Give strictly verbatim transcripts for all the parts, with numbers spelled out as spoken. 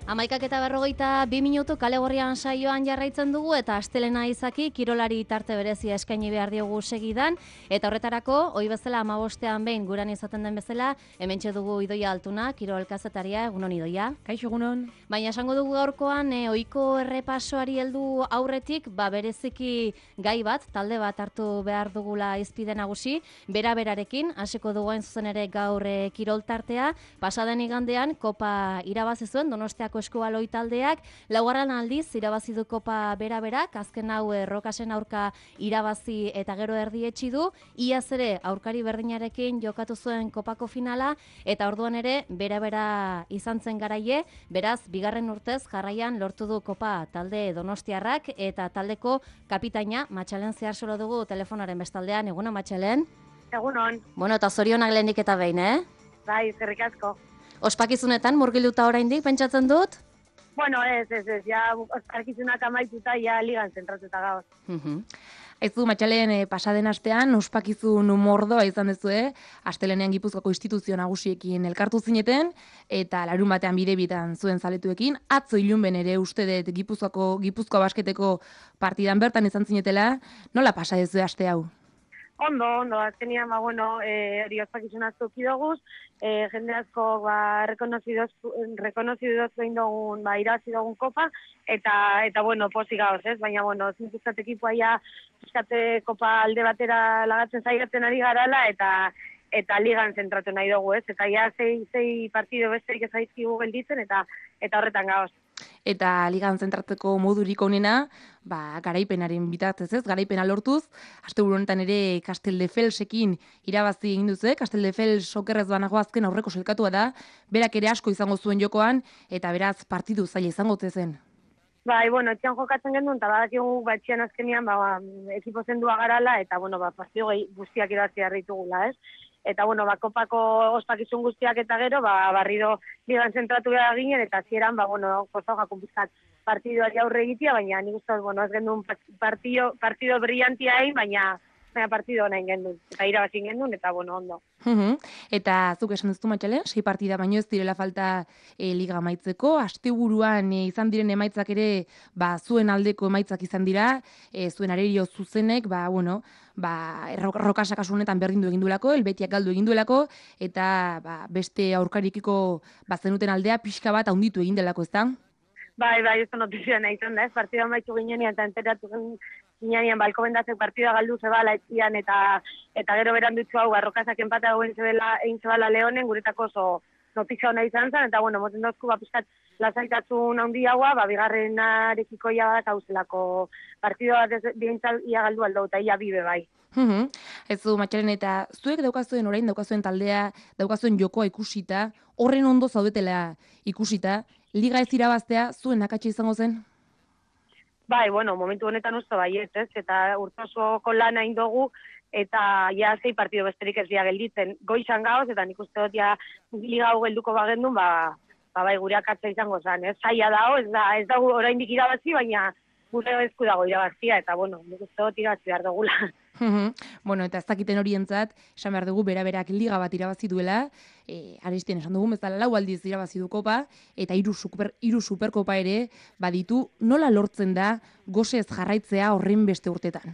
Amaikak eta berrogeita bi minutu kale gorrian saioan jarraitzen dugu eta astelena izaki kirolari tarte berezia eskaini behar diogu segidan eta horretarako, ohi bezala hamabostean behin guran izaten den bezala, hementxe dugu Idoia Altuna, kirol kazetaria, egunon Idoia. Kaixo egunon. Baina esango dugu gaurkoan, e, ohiko errepasoari heldu aurretik, ba bereziki gai bat, talde bat hartu behar dugula izpide nagusi, bera berarekin, hasiko dugu hain zuzen ere gaur e, kirol tartea, pasaden igandean, kopa irabazi zuen Donostiako eskubaloi taldeak, laugarren aldiz irabazi du kopa bera berak, azken hau e, Rokasen aurka irabazi eta gero erdietsi du, iaz ere aurkari berdinarekin jokatu zuen kopako finala, eta orduan ere bera bera izan zen garaie, beraz, bigarren urtez jarraian lortu du kopa talde donostiarrak eta taldeko kapitaina Matxalen zehar solo dugu telefonaren bestaldean. Egunon, Matxalen? Egunon. Bueno, eta zorionak lehenik eta behin, eh? Bai, zerrik asko. Ospakizunetan murgilduta oraindik pentsatzen dut? Bueno, ez, ez, ez, ja ospakizunak amaituta, ja ligan zentratuta gauz. Mhm. Aizu, Matxalen, eh, pasaden astean, ospakizun mordoa izan dezue, astelenean Gipuzkoako instituzio nagusiekin elkartu zineten, eta larun batean bide-bitan zuen zaletuekin, atzo ilunben ere uste dut Gipuzkoako, Gipuzkoa basketeko partidan bertan izan zinetela, nola pasa dezue aste hau? Ondo, ondo, azkenian, ba, bueno, eh, hori ospakizun asko ukidoguz, eh, jende asko, ba, rekonozidoz egin dugun, ba, irabazi dugun kopa, eta, eta, bueno, pozik gauz, ez? Baina, bueno, zintuzkat ekipoa ja, zintuzkate kopa alde batera lagatzen zaigatzen ari garala, eta, eta ligan zentratu nahi dugu, ez? Eta ja, zei, zei partido besterik ez zaizkigu gelditzen, eta, eta horretan gauz. Eta ligan zentratzeko modurik onena, ba, garaipenaren bitartez ez, garaipena lortuz, asteburu honetan ere Casteldefelsekin irabazi egin duzu, Casteldefels okerrez banago azken aurreko selkatua da, berak ere asko izango zuen jokoan, eta beraz partidu zaila izango zen. Bai, bueno, etxean jokatzen genuen, eta badakigu ba, etxean azkenian ba, ba, ekipo zendua garala, eta bueno, ba, partidu guztiak irabazi harritugula, ez? Eta, bueno, ba, kopako ospakizun guztiak eta gero, ba, barrido ligan zentratu behar ginen, eta zieran, ba, bueno, kosta jakun bizkat partidoari aurre egitea, baina nik uste, bueno, ez gendun partido, partido brillantia egin, baina, baina partido nahi gendun, eta irabazin gendun, eta, bueno, ondo. Uhum. Eta zuk esan duzu, Matxalen, sei partida baino ez direla falta e, liga amaitzeko, asteburuan e, izan diren emaitzak ere, ba, zuen aldeko emaitzak izan dira, e, zuen arerio zuzenek, ba, bueno, ba, Rokasa kasu honetan berdindu egin duelako, Helbetiak galdu egin duelako, eta ba, beste aurkarikiko ba, zenuten aldea pixka bat handitu egin delako, ez da? Bai, bai, ez notizia nahi zen da, ez, partida amaitu ginean, eta enteratu ginean, balko bendazek partida galdu zebala etzian, eta eta gero beran dutzu hau, Rokasak empata egin zebela, egin zebala Leonen, guretako oso notizia hona izan zen, eta bueno, moten dauzku, ba, pizkat, lasaitasun handi haua, ba, bigarren arekiko ia bat hauzelako partida bat bientzal ia galdu aldo, eta ia bibe bai. Uhum. Ez du, Matxalen, eta zuek daukazuen orain, daukazuen taldea, daukazuen jokoa ikusita, horren ondo zaudetela ikusita, liga ez irabaztea zuen akatxe izango zen? Bai, bueno, momentu honetan uste baiet, ez, eta urtosoko lana indogu, eta ja zei partido besterik ez dia gelditzen. Goizan gauz, eta nik uste dut ja liga hau gelduko bagendun, ba, ba bai, gure akatza izango zen, ez, zaila dago, ez da, ez da oraindik irabazi, baina gure esku dago irabazia, eta bueno, nik uste dut irabazi behar dugula. Bueno, eta ez dakiten horientzat, esan behar dugu, bera-berak liga bat irabazi duela, e, Aristien esan dugu, bezala lau aldiz irabazi du kopa, eta hiru super, hiru superkopa ere, baditu, nola lortzen da gosez jarraitzea horren beste urtetan?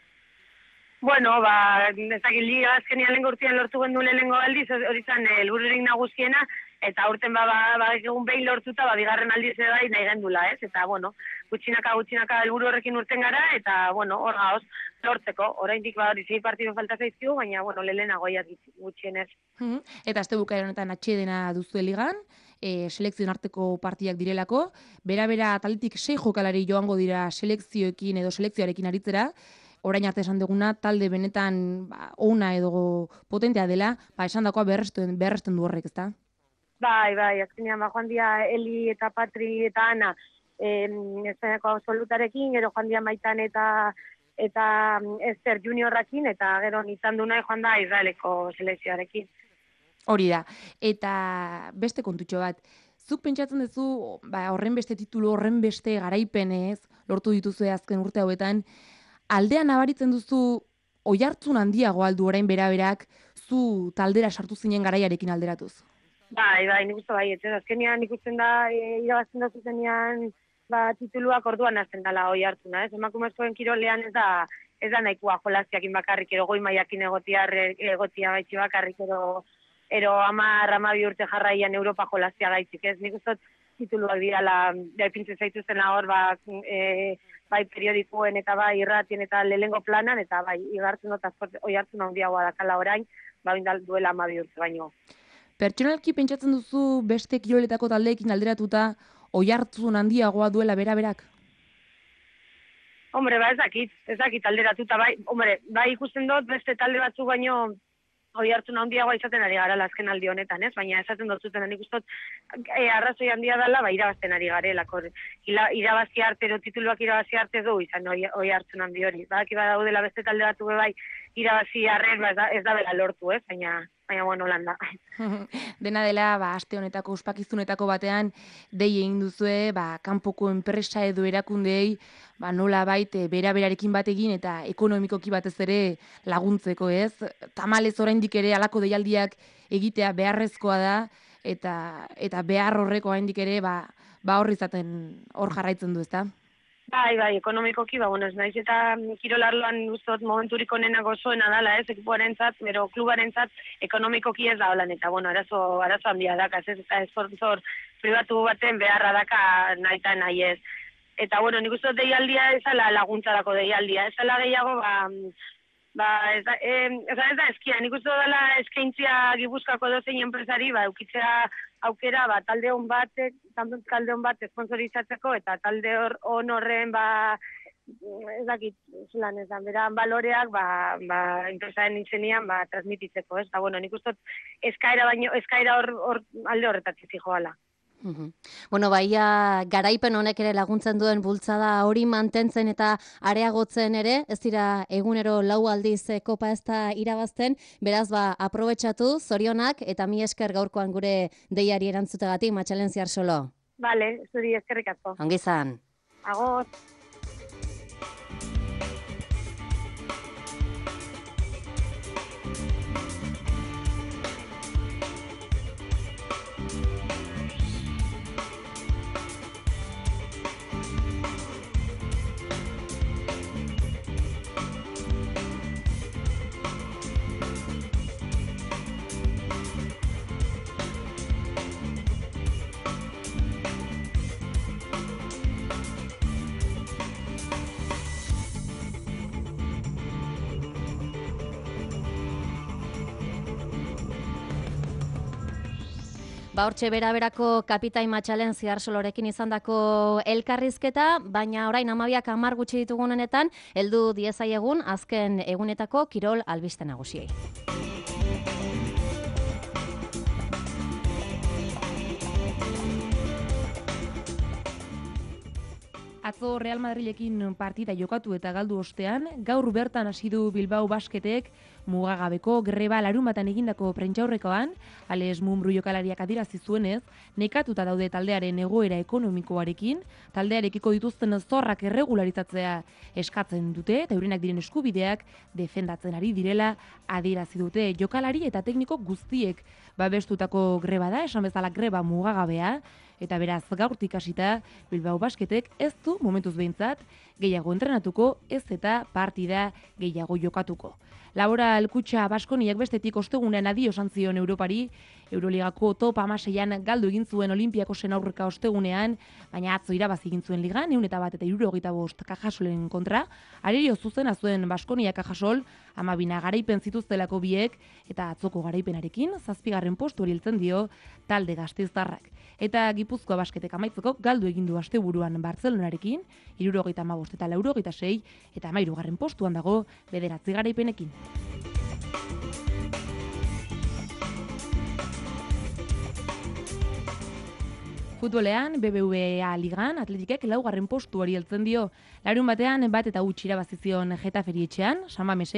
Bueno, ba, ezakit liga azkenian lehen urtean lortu gendu lehenengo aldiz, hori zan helbururik nagusiena, eta urten ba, ba, ba egun behin lortuta, ba, bigarren aldiz ere bai nahi gendula, ez? Eta, bueno, gutxinaka, gutxinaka helburu horrekin urten gara, eta, bueno, hor gaoz, lortzeko. Oraindik ba, hori zei partidu falta zaizkigu, baina, bueno, lehenago ia gutxienez. Hmm. Eta azte bukaera honetan atxedena duzu ligan, e, selekzioen arteko partiak direlako, bera-bera talitik sei jokalari joango dira selekzioekin edo selekzioarekin aritzera, orain arte esan duguna, talde benetan ba, ona edo potentea dela, ba, esan dakoa berresten, berresten du horrek, ezta? Bai, bai, azkenean, ba, joan dia Eli eta Patri eta Ana, estaneko absolutarekin, gero joan dia Maitan eta eta Esther Juniorrakin, eta gero izan du nahi joan da Israeleko selekzioarekin. Hori da, eta beste kontutxo bat, zuk pentsatzen duzu, ba, horren beste titulu, horren beste garaipenez, lortu dituzue azken urte hauetan, aldean nabaritzen duzu oihartzun handiago aldu orain bera-berak zu taldera sartu zinen garaiarekin alderatuz? Bai, bai, nik uste bai, ez azkenean ikusten da, e, irabazten da zuzenean, ba, tituluak orduan hasten dela hoi hartzuna, ez? Emakumezkoen kirolean ez da, ez da nahikoa jolastiakin bakarrik, ero goi maiakin egotia, egotia gaitxi bakarrik, ero, ero amar, amabi urte jarraian Europa jolastia gaitxik, ez? Nik uste tituluak dirala, daipintzen zaituzten hor, ba, e, bai periodikoen eta bai irratien eta lehengo planan, eta bai, igartzen dut hoi hartzen handiagoa dakala orain, ba, indal duela amabi urte baino. Pertsonalki pentsatzen duzu beste kiroletako taldeekin alderatuta oihartzun handiagoa duela bera-berak? Hombre, ba ez dakit, ez dakit alderatuta, bai, hombre, bai ikusten dut beste talde batzuk baino hoi hartzun handiagoa izaten ari gara azken aldi honetan, ez? Baina esaten dut zuten, nik uste dut e, arrazoi handia dela, ba, irabazten ari garelako. Irabazi arte, edo tituluak irabazi arte du, izan hoi hartzun handi hori. Badaki badaudela beste talde batu bai, irabazi arren, ba, ez da, ez da bela lortu, ez? Baina, baina, bueno, landa. Dena dela, ba, aste honetako, ospakizunetako batean, dei egin duzue, ba, kanpoko enpresa edo erakundeei, ba, nola baite, bera-berarekin bat egin eta ekonomikoki batez ere laguntzeko, ez? Tamalez oraindik ere halako deialdiak egitea beharrezkoa da, eta eta behar horreko oraindik ere, ba, ba hor izaten hor jarraitzen du, ezta? Bai, bai, ekonomikoki, ba, bueno, ez naiz eta kirolarloan uzot momenturik onena gozoena dala, ez, ekipoarentzat, bero klubarentzat ekonomikoki ez da holan, eta, bueno, arazo, arazo handia daka, ez, eta esfortzor pribatu baten beharra daka nahi eta nahi ez. Eta, bueno, nik uste deialdia ez ala laguntzarako deialdia, ez ala gehiago, ba, ba, ez da, e, ez da, ez da eskia, nik uste dela eskaintzia Gipuzkoako dozein enpresari, ba, eukitzea aukera, ba, talde hon batek, talde hon bat esponsorizatzeko, eta talde hor on horren, ba, ez dakit, zelan ez da, beran baloreak, ba, ba, enpresaren itzenian, ba, transmititzeko, ez da, bueno, nik uste eskaera baino, eskaera hor, hor alde horretatik zijoala. Uhum. Bueno, baia garaipen honek ere laguntzen duen bultzada hori mantentzen eta areagotzen ere, ez dira egunero lau aldiz kopa ez da irabazten, beraz ba aprobetxatu, zorionak eta mi esker gaurkoan gure deiari erantzutegatik, Matxalen Ziarsolo. Vale, zuri eskerrik asko. Ongi izan. Agur. Ba hortxe bera-berako kapitain Matxalen Ziarsolorekin izandako elkarrizketa, baina orain hamabiak hamar gutxi ditugunenetan, heldu diezaiegun azken egunetako kirol albiste nagusiei. Atzo Real Madrilekin partida jokatu eta galdu ostean, gaur bertan hasi du Bilbao Basketek mugagabeko greba larunbatan egindako prentsaurrekoan, Ales Mumbrú jokalariak adierazi zuenez, nekatuta daude taldearen egoera ekonomikoarekin, taldearekiko dituzten zorrak erregularizatzea eskatzen dute eta eurenak diren eskubideak defendatzen ari direla adierazi dute jokalari eta tekniko guztiek babestutako greba da, esan bezala greba mugagabea, eta beraz gaurtik hasita Bilbao Basketek ez du momentuz behintzat gehiago entrenatuko, ez eta partida gehiago jokatuko. Laboral Kutxa Baskoniak bestetik ostegunean adio esan zion Europari, Euroligako top hamaseian galdu egin zuen Olimpiakosen aurreka ostegunean, baina atzo irabazi egin zuen ligan, ehun eta bat eta hirurogeita bost Kajasolen kontra, arerio zuzena zuen Baskonia Kajasol, hamabina garaipen zituztelako biek, eta atzoko garaipenarekin, zazpigarren postu hori heltzen dio talde gasteiztarrak. Eta Gipuzkoa Basketek amaitzeko galdu egin du asteburuan Bartzelonarekin, hirurogeita hamabost eta laurogeita sei, eta hamahirugarren postuan dago bederatzi garaipenekin. Futbolean, B B V A ligan, Atletikek laugarren postuari heltzen dio. Larun batean, bat eta huts irabazi zion Getaferi etxean, San Mamesen,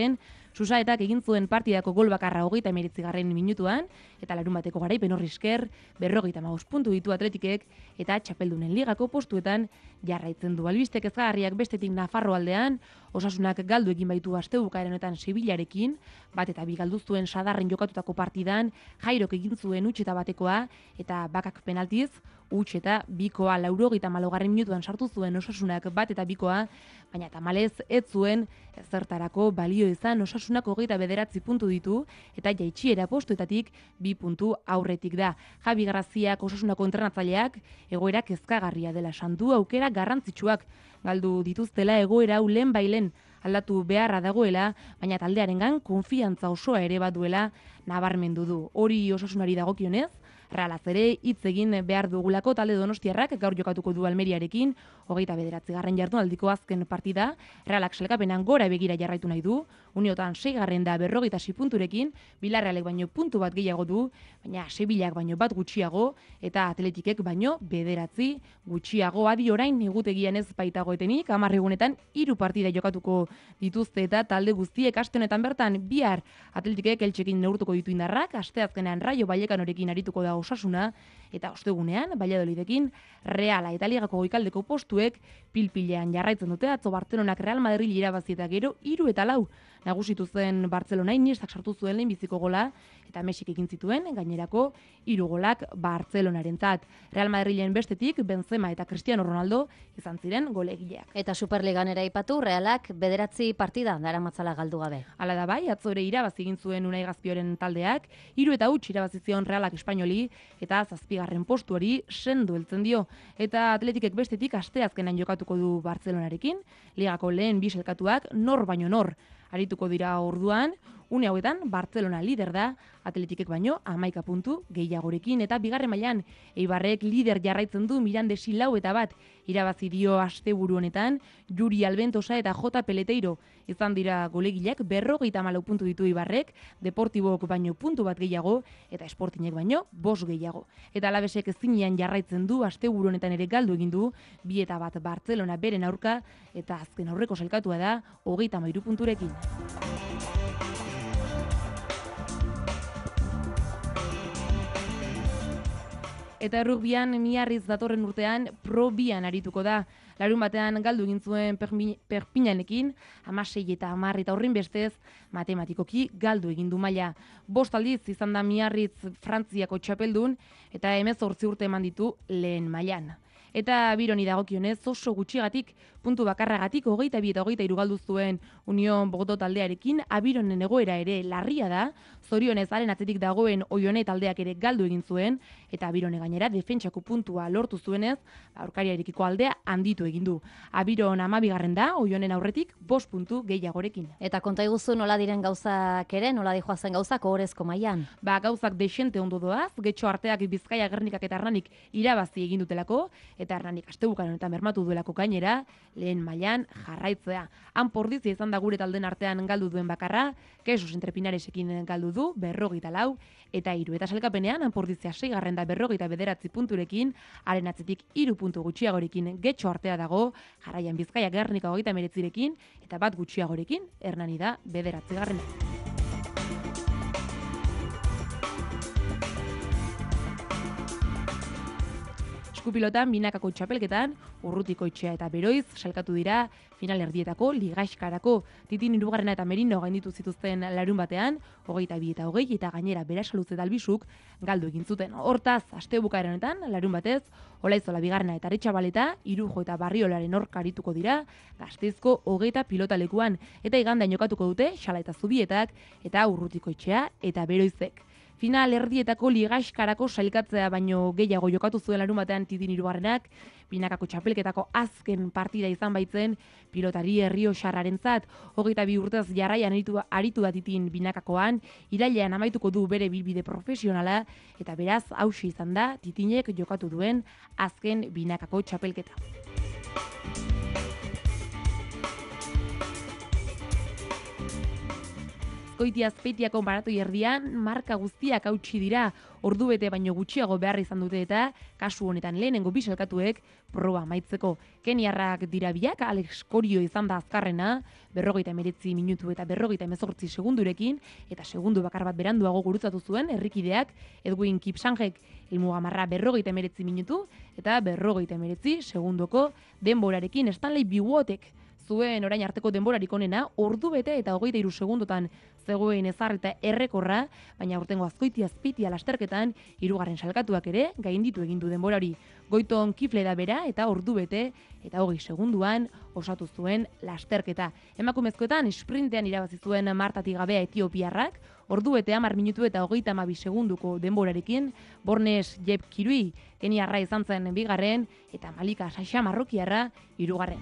Susaetak egin zuen partidako gol bakarra hogeita hemeretzigarren minutuan, eta larunbateko garaipen horri esker, berrogeita hamabost puntu ditu Atletikek, eta txapeldunen ligako postuetan jarraitzen du. Albiste kezkagarriak bestetik Nafarro aldean, Osasunak galdu egin baitu astebukaeren honetan Sevillarekin, bat eta bi galdu zuen Sadarren jokatutako partidan, Jairok egin zuen huts eta batekoa, eta Bakak penaltiz, huts eta bikoa laurogeita hamalau minutuan sartu zuen Osasunak bat eta bikoa, baina tamalez ez zuen ezertarako balio izan. Osasunak hogeita bederatzi puntu ditu, eta jaitsiera postuetatik bi puntu aurretik da. Javi Graziak Osasunako entrenatzaileak egoera kezkagarria dela sandu, aukera garrantzitsuak galdu dituztela, egoera hau lehen bailen aldatu beharra dagoela, baina taldearengan konfiantza osoa ere baduela nabarmendu du. Hori Osasunari dagokionez, Realaz ere hitz egin behar dugulako talde donostiarrak gaur jokatuko du Almeriarekin, hogeita bederatzigarren jardunaldiko azken partida, Realak selkapenan gora begira jarraitu nahi du, Uniotan seigarren da berrogeita sei punturekin, Bilarrealek baino puntu bat gehiago du, baina Sevillak baino bat gutxiago, eta Atletikek baino bederatzi gutxiago. Adi orain egutegian ez baitago etenik, hamar egunetan hiru partida jokatuko dituzte eta talde guztiek aste honetan bertan bihar Atletikek Eltzekin neurtuko ditu indarrak, asteazkenean Rayo Vallecanorekin arituko da Osasuna, eta ostegunean Valladolidekin Reala eta Ligako goikaldeko postuek pilpilean jarraitzen dute. Atzo Bartzelonak Real Madrid irabazi eta gero hiru eta lau nagusitu zen Bartzelona, Iniestak sartu zuen lehenbiziko gola, eta Mesik egin zituen gainerako hiru golak Bartzelonarentzat. Real Madrilen bestetik Benzema eta Cristiano Ronaldo izan ziren golegileak. Eta Superligan ere aipatu, Realak bederatzi partida daramatzala galdu gabe. Hala da bai, atzo ere irabazi egin zuen Unai Gazpioren taldeak, hiru eta huts irabazi zion Realak Espainoli, eta zazpigarren postuari sendo heltzen dio. Eta Atletikek bestetik asteazkenan jokatuko du Bartzelonarekin, ligako lehen bi sailkatuak nor baino nor arituko dira orduan. Une hauetan Bartzelona lider da, Atletikek baino hamaika puntu gehiagorekin, eta bigarren mailan Eibarrek lider jarraitzen du Mirandesi lau eta bat irabazi dio asteburu honetan, Juri Albentosa eta J. Peleteiro izan dira golegileak, berrogeita hamalau puntu ditu Eibarrek, Deportibok baino puntu bat gehiago, eta Sportingek baino bost gehiago. Eta Alabesek ezinean jarraitzen du, asteburu honetan ere galdu egin du, bi eta bat Bartzelona beren aurka, eta azken aurreko sailkatua da, hogeita hamairu punturekin. Eta errugbian Miarriz datorren urtean Pro bian arituko da. Larun batean galdu egin zuen Perpignanekin, hamasei eta hamar eta horrin bestez matematikoki galdu egin du maila. Bost aldiz izan da Miarriz Frantziako txapeldun, eta hemezortzi urte eman ditu lehen mailan. Eta Bironi dagokionez oso gutxigatik, puntu bakarragatik hogeita bi eta hogeita hiru galdu zuen Union Bogoto taldearekin, Abironen egoera ere larria da, zorionez haren atzetik dagoen Oione taldeak ere galdu egin zuen, eta Abirone gainera defentsako puntua lortu zuenez, aurkariarekiko aldea handitu egin du. Abiron hamabigarren da, Oionen aurretik bost puntu gehiagorekin. Eta konta iguzu nola diren gauzak ere, nola dijoazen gauzak ohorezko mailan. Ba, gauzak desente ondo doaz, Getxo Arteak, Bizkaia, Gernikak eta Hernanik irabazi egin dutelako, eta Hernanik astebukan honetan bermatu duelako gainera, lehen mailan jarraitzea. Han Pordizia izan da gure talden artean galdu duen bakarra, Kesos Entrepinaresekin galdu du, berrogeita lau, eta hiru. Eta salkapenean, Han Pordizia seigarren da berrogeita bederatzi punturekin, haren atzetik hiru puntu gutxiagorekin Getxo Artea dago, jarraian Bizkaia, Gernika hogeita hemeretzirekin, eta bat gutxiagorekin Hernani da bederatzigarrena. Eskupilotan binakako txapelketan, Urrutiko Itxea eta Beroiz salkatu dira final erdietako ligaxkarako. Titin hirugarrena eta Merino gainditu zituzten larun batean, hogeita bi eta hogei, eta gainera Berasaluze eta Albizuk galdu egin zuten. Hortaz, astebukaera honetan, larun batez, Olaizola bigarrena eta Aretxabaleta, Irujo eta Barriolaren aurka arituko dira, Gasteizko hogeita pilotalekuan, eta igandean jokatuko dute Xala eta Zubietak, eta Urrutiko Itxea eta Beroizek. Final erdietako ligaxkarako sailkatzea baino gehiago jokatu zuen larun batean Titin hirugarrenak, binakako txapelketako azken partida izan baitzen pilotari Errioxarrarentzat, hogeita bi urtez jarraian aritu, aritu da Titin binakakoan, irailean amaituko du bere bilbide profesionala, eta beraz hauxe izan da Titinek jokatu duen azken binakako txapelketa. Azkoitia Azpeitiako maratoi erdian marka guztiak hautsi dira, ordubete baino gutxiago behar izan dute eta kasu honetan lehenengo bi sailkatuek proba amaitzeko. Keniarrak dira biak, Alex Corio izan da azkarrena, berrogeita hemeretzi minutu eta berrogeita hemezortzi segundurekin, eta segundu bakar bat beranduago gurutzatu zuen herrikideak Edwin Kipsangek helmugamarra berrogeita hemeretzi minutu eta berrogeita hemeretzi segundoko denborarekin. Stanley Biwotek zuen orain arteko denborarik onena, ordu bete eta hogeita hiru segundotan zegoen ezarrita errekorra, baina aurtengo Azkoitia Azpeitia lasterketan hirugarren salkatuak ere gainditu egin du denbora hori. Goiton Kifle da bera eta ordu bete eta hogei segunduan osatu zuen lasterketa. Emakumezkoetan sprintean irabazi zuen Martatik Gabea etiopiarrak, ordu bete hamar minutu eta hogeita hamabi segunduko denborarekin, Bornes Jeb Kirui keniarra izan zen bigarren eta Malika Sasha marrokiarra hirugarren.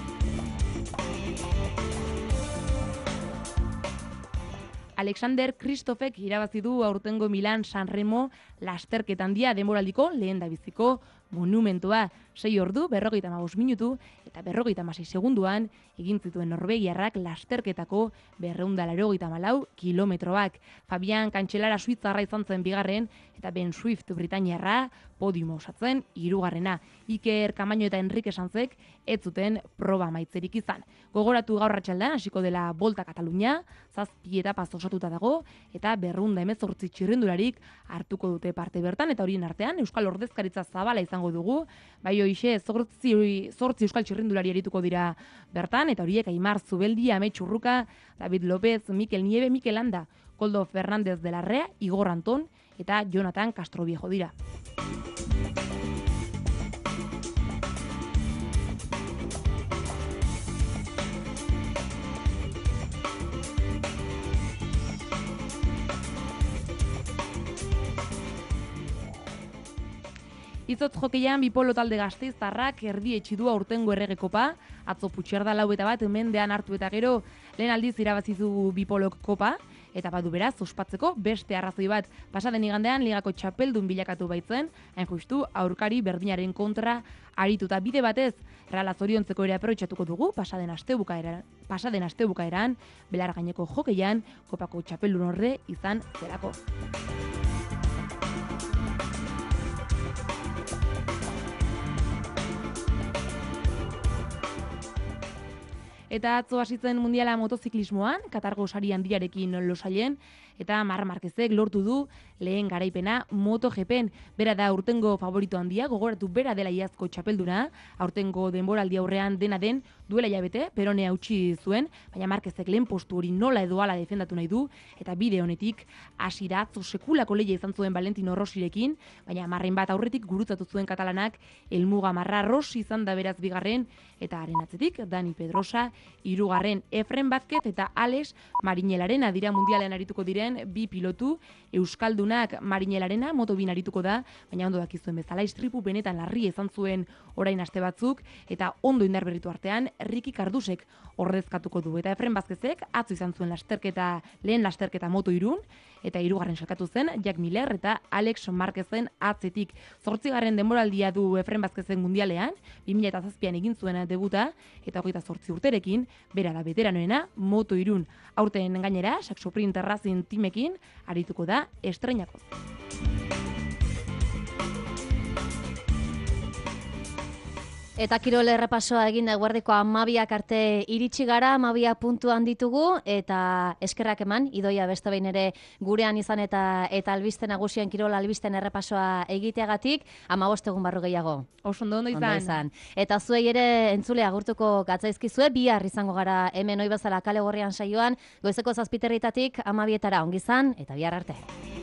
Alexander Kristofek irabazi du aurtengo Milan San Remo lasterketa handia denboraldiko lehen dabiziko monumentua. Sei ordu, berrogeita hamabost minutu eta berrogeita hamasei segunduan egin zituen norvegiarrak lasterketako berrehun eta laurogeita hamalau kilometroak. Fabian Kantxelara suitzarra izan zen bigarren eta Ben Swift britainiarra podiuma osatzen hirugarrena. Iker Kamaino eta Enrique Sanzek ez zuten proba amaitzerik izan. Gogoratu gaur arratsaldean hasiko dela Volta Katalunia, zazpi etapaz osatuta dago eta berrehun eta hemezortzi txirrindularik hartuko dute parte bertan, eta horien artean Euskal Ordezkaritza zabala izango dugu. Bai hoixe zortzi, zortzi Euskal txirrindulari erituko dira bertan, eta horiek Aimar Zubeldia, Amets Urruka, David López, Mikel Nieve, Mikel Landa, Koldo Fernández de la Rea, Igor Anton eta Jonathan Castroviejo dira. Izotz jokeian bipolo talde gasteiztarrak erdietsi du aurtengo errege kopa, atzo Putxerda lau eta bat mendean hartu eta gero lehen aldiz irabazi du bipolok kopa, eta badu beraz ospatzeko beste arrazoi bat. Pasaden igandean ligako txapeldun bilakatu baitzen, hain justu aurkari berdinaren kontra arituta bide batez, Reala zoriontzeko ere aprobetxatuko dugu pasaden astebukaeran, pasaden astebukaeran belar gaineko jokeian kopako txapeldun horre izan zelako. Eta atzo hasitzen mundiala motoziklismoan, Katargo sari handiarekin losailen, eta Mar Marquezek lortu du lehen garaipena MotoGPen. Bera da aurtengo favorito handia, gogoratu bera dela iazko txapelduna, aurtengo denboraldi aurrean dena den duela hilabete, Perone hautsi zuen, baina Marquezek lehen postu hori nola edo hala defendatu nahi du, eta bide honetik hasiera atzo sekulako lehia izan zuen Valentino Rossirekin, baina marrein bat aurretik gurutzatu zuen katalanak helmuga marra. Rossi izan da beraz bigarren, eta haren atzetik Dani Pedrosa hirugarren. Efren Vázquez eta Alex Mariñelarena dira mundialean arituko diren bi pilotu. Euskaldunak Mariñelarena moto bin arituko da, baina ondo dakizuen bezala istripu benetan larria izan zuen orain aste batzuk, eta ondo indar berritu artean Ricky Cardusek ordezkatuko du. Eta Efren Vázquezek atzo izan zuen lasterketa, lehen lasterketa moto irun, eta hirugarren sakatu zen Jack Miller eta Alex Marquezen atzetik. Zortzigarren denboraldia du Efren Vázquezen mundialean, bi mila zazpian egin zuen debuta, eta hogeita zortzi urterekin, bera da veteranoena moto irun. Aurten gainera, Saxoprint Racing timekin arituko da estreinakoz. Eta kirol errepasoa egin da guardiko amabiak arte iritsi gara, amabiak puntuan ditugu, eta eskerrak eman, Idoia beste behin ere gurean izan eta eta albiste nagusien kirol albisten errepasoa egiteagatik, amabost egun barru gehiago. Oso ondo ondo izan. Ondo izan. Eta zuei ere entzule agurtuko gatzaizkizue, bihar izango gara hemen oi bezala kale gorrian saioan, goizeko zazpiterritatik amabietara ongi izan, eta bihar arte.